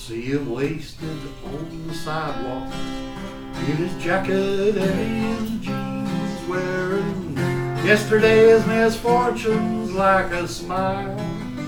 See him wasted on the sidewalk in his jacket and his jeans, wearing yesterday's misfortunes like a smile.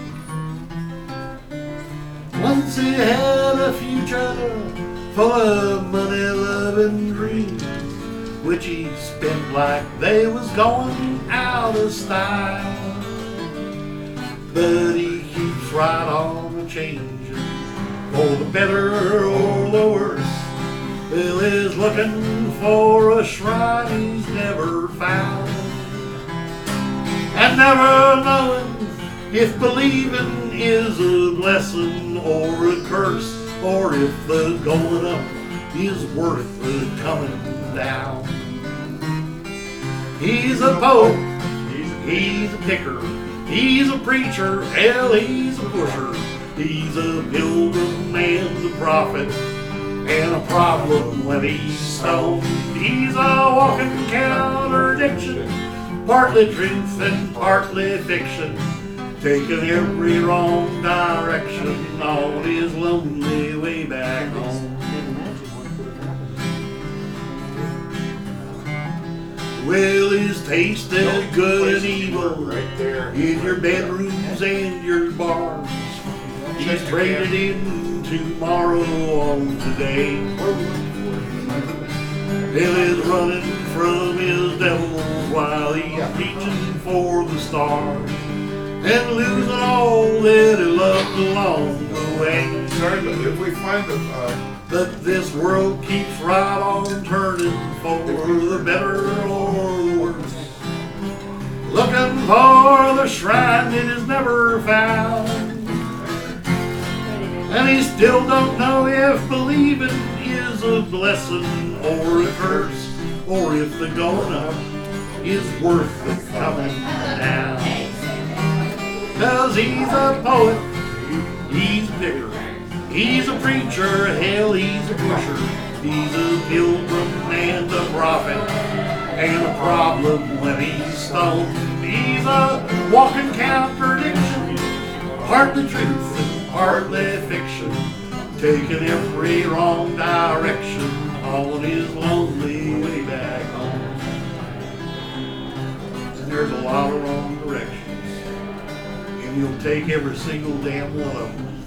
Once he had a future full of money, love, and dreams, which he spent like they was going out of style. But he keeps right on changing, for the better or the worse. Bill is looking for a shrine he's never found, and never knowing if believing is a blessing or a curse, or if the going up is worth the coming down. He's a poet, he's a picker, he's a preacher, hell, he's a pusher. He's a pilgrim and a prophet, and a problem when he's stoned. He's a walking contradiction, partly truth and partly fiction, taking every wrong direction on his lonely way back home. Well, he's tasted good and evil right there in your bedrooms and your bars. He's traded in tomorrow on today. Bill is running from his devils while he's reaching for the stars, and losing all that he loved along the way. Sorry, but if we find But this world keeps right on turning for the better or the worse, looking for the shrine that is never found. And he still don't know if believing is a blessing or a curse, or if the going up is worth the coming down. 'Cause he's a poet, he's a picker, he's a preacher, hell, he's a pusher. He's a pilgrim and a prophet, and a problem when he's stoned. He's a walking contradiction, partly truth and partly fiction, taking every wrong direction on his lonely way back home. And there's a lot of wrong directions, and you'll take every single damn one of them.